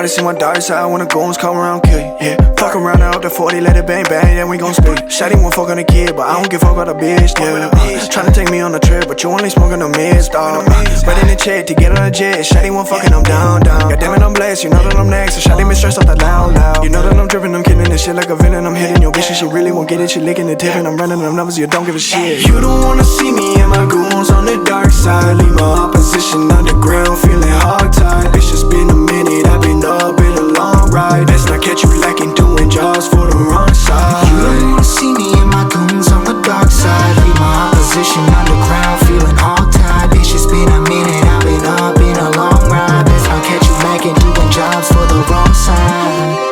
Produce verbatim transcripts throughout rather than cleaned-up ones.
Everybody see my dark side when the goons come around, kill you, yeah. Fuck around out the forty, let it bang bang, yeah, we gon' split. Shawty won't fuck on the kid, but I don't give a fuck about the bitch, yeah. Uh, Tryna take me on a trip, but you only smoking the mist, dawg. Uh, Ready to check to get on a jet, Shawty won't fucking, I'm down, down. God damn it, I'm blessed, you know that I'm next. So Shawty been stressed off that loud, loud. You know that I'm dripping, I'm killing this shit like a villain. I'm hitting your bitch and she really won't get it. She licking the tip and I'm running them numbers, you don't give a shit. You don't wanna see me and my goons on the dark side. Leave my opposition underground, feeling hogtied. It's just been a minute, I've been up in a long ride. Best not catch you lacking, doing jobs for the wrong side. You don't wanna see me and my goons on the dark side. Leave my opposition underground, feeling hogtied. It's just been a minute, I've been up in a long ride. Best not catch you lacking, doing jobs for the wrong side.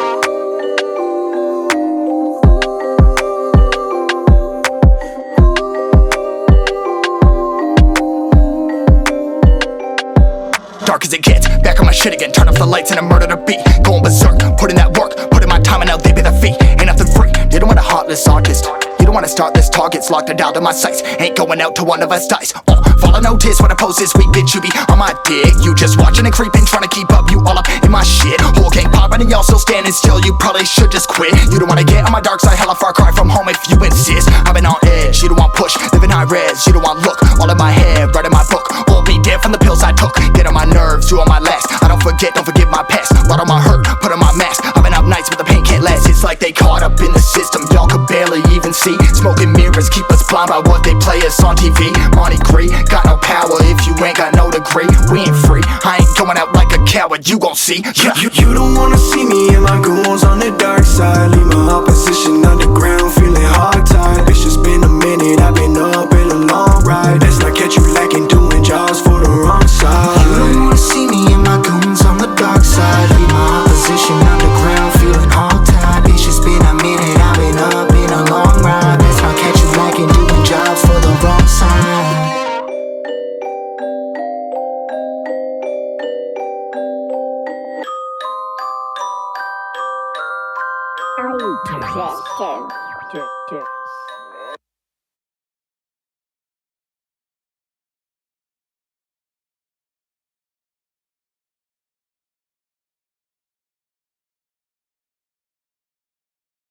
Dark as it gets, back on my shit again. Turn off the lights and I murder the beat. Going berserk, put in that work, put in my time and now they be the fee. Ain't nothing free, you don't want a heartless artist. You don't wanna start this, targets locked and down to my sights. Ain't going out till one of us dies. Oh, follow notice when I post this week, bitch, you be on my dick. You just watching and creeping, trying to keep up, you all up in my shit. Whole gang popping and y'all still standing still, you probably should just quit. You don't wanna get on my dark side, hella far cry from home if you insist. I've been on edge, you don't want push, living high res. You don't want look, all in my head, writing my book. All be dead from the pills I took, get on my nerves, you on my last. I don't forget, don't forget my past. Lot on my hurt, put on my mask. I've been up nights but the pain can't last. It's like they caught up in the system, y'all could barely even see. Smoking mirrors keep us blind by what they play us on T V. Money Cree, got no power if you ain't got no degree. We ain't free, I ain't going out like a coward, you gon' see. Yeah. You, you don't wanna see me and my goons on the dark side. Leave my opposition underground, feeling hogtied. It's just been a minute, I've been up in a long ride. Best not catch you lacking, doing jobs for the wrong side. You don't wanna see me and my goons on the dark side. Leave my opposition underground, feeling hogtied. It's just been a minute, I've been up in a long ride. Best not catch you lacking, doing jobs for the wrong side. Are you too?